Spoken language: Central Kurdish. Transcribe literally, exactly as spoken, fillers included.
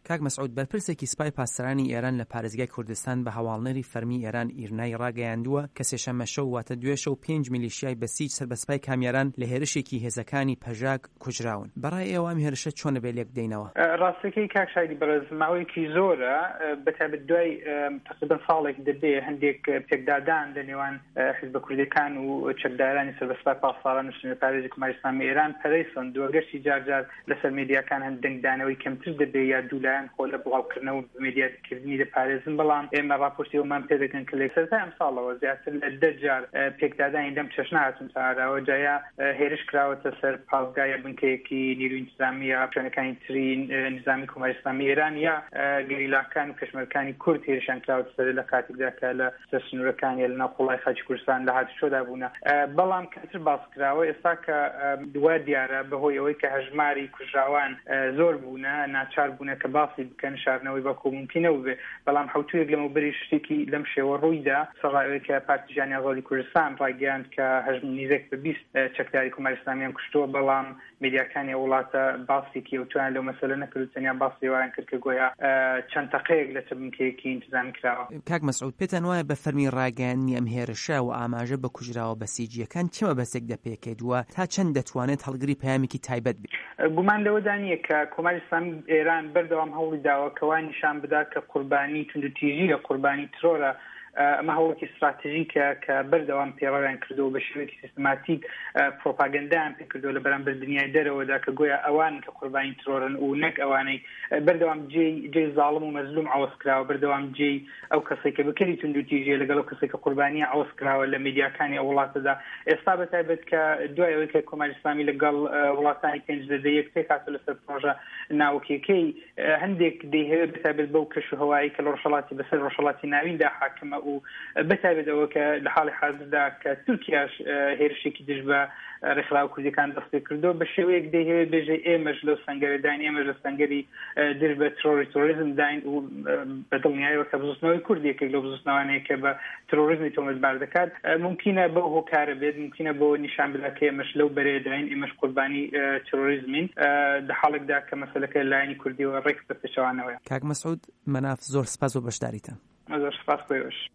کاک مەسعود بەرپرسێکی سوپای پاسەرانی ئێران لە پارێزگای کوردستان بە هەواڵنەری فەرمی ئێران ئیرنای ڕاگەیاندووە کە سێشەممە شەو واتە دوێ شەو پێنج میلیشیای بەسیج سەربەسپای کامیێران لە هێرشێکی هێزەکانی پەژاک کوژراون. بەڕای ئێوە ئەم هێرشە چۆنە بێ لێک دەینەوە؟ ڕاستەکەی کاک شایدی بەڕێز ماوەیەکی زۆرە بەتابەت دوای تقریبا ساڵێک دەبێ هەندێک پێکدادان لە نێوان حیزبە کوردەکان و چەکدارانی سەربەسپای پاسەران و سنووری پارێزی کوماری ئیسلامی ئێران پەرەیسن دووەگەشتی جارجار لەسەر میدیاکان هەند دەنگدانەوەی کەمتر دەبێ یا دوولایەن خۆ لە بڵاوکردنەوە میدیاکردنی لە پارێزن، بەڵام ئێمە ڕاپۆرتیەوەمان پێ دەکەن کە لە سەرەتای ئەم ساڵەوە زیاتر لە دە جار پێکدادانی لەم چەشنە هاتون تا ئاراوە جایا هێرش کراوەتە سەر پازگایە بنکەیەکی نیروی انتیزامی یا پیشەنەکانی تری نظامی کوماری ئیسلامی ئێران یا گەریلاکان و پێشمەرگەکانی کورد هێرشیان کراوەتە سەر لە کاتێکدا کە لە سەر سنوورەکانی لەناو قوڵای خەڵکی کوردستان لە هاتوچۆدا بوون. بەڵام کەمتر باس کراوە ئێستا کە دووە دیارە بەهۆی ئەوەی کە هەژماری کوژراوان زۆر بوونە ناچار بوونە کە باسی بکەن شاردنەوەی بەکۆ ممکنە بێ، بەڵام حوتویەک لەمەوبەری شتێکی لەم شێوە ڕوویدا سەڵاوەیە کە پارتیژانی ئازادی کوردستان ڕاگەیاند کە هەژم نزیک بە بیست چەکداری کوماری ئیسلامیان کوشتووە، بەڵام میدیاکانی وڵاتە باسێکی ئەوتوان لەو مەسەلە نەکرد، تەنیا باسی وایان کرد کە گویا چەند تەقەیەک لە چ بنکەیەکی انتیزامی کراوە. کاک مەسعود پێتان وایە بە فەرمی ڕاگەیاندنی ئەم هێرشە و ئاماژە بە کوژراوە بەسیجیەکان چمە بەسێک دەپێکێت وە تا چەند دەتوانێت هەڵگری پەیامێکی تایبەت بێت؟ گومان لەوەدا نییە کە کوماری ئیسلامی ئێران بەردەوام هەوڵی داوە کەوای نیشان بدات کە قوربانی توندوتیژی لە قوربانی ترۆرە ئەمە هەوڵێکی استراتیژیکە کە بەردەوام پێڕاویان کردو بە شێوەیەکی سیستماتیک پرۆپاگەندایان پێ کردو لە بەرامبەر دنیای دەرەوەدا کە گویا ئەوان کە قوربانی ترۆرن و نەک ئەوانەی بەردەوام جێی زاڵم و مەزلوم عەوەز کراوە، بەردەوام جێی ئەو کەسێک کە بەکەری توندوتیژیە لەگەڵ ئەو کەسێک کە قوربانی عەوەز کراوە لە میدیاکانی ئەو وڵاتەدا. ئێستا بەتایبەت کە دوای ئەوەی کە کوماری ئیسلامی لەگەڵ وڵاتانی پێنج دەدە یەک پێک هاتووە لەسەر پرۆژە ناوکیەکەی هەندێک دەیهەوێت بەتایبەت بەو کەش و هەوایی کە لە ڕۆژهەڵاتی بەسەر ڕۆژهەڵاتی ناویندا حاکمە و بەتایبەت ئەوە کە لە حاڵی حاضردا کە تورکیاش هێرشێکی دژ بە ڕێکخراو کوردەکان دەست پێ کردووە بە شێوەیەک دەیهەوێت بێژێ ئێمەش لەو سەنگەرە داین، ئێمەش لە سەنگەری دژ بە ترۆری تۆریزم داین و بەدڵنیاییەوە کە بزوستنەوەی کوردێکێک لەو بزوستنەوانەیە کە بە ترۆریزمی تۆمەتبار دەکات ممکنە بەو هۆکارە بێت، ممکنە بۆ نیشان بدات کە ئێمەش لەو بەرەیە داین، ئێمەش قوربانی ترۆریزمین لە حاڵێکدا کە مەسەلەکە لایەنی کوردیەوە ڕێک بە پێچەوانەوەیە. کاک مەسعود مەناف زۆر سپاس بۆ بەشداریتان. زۆر سپاس بۆ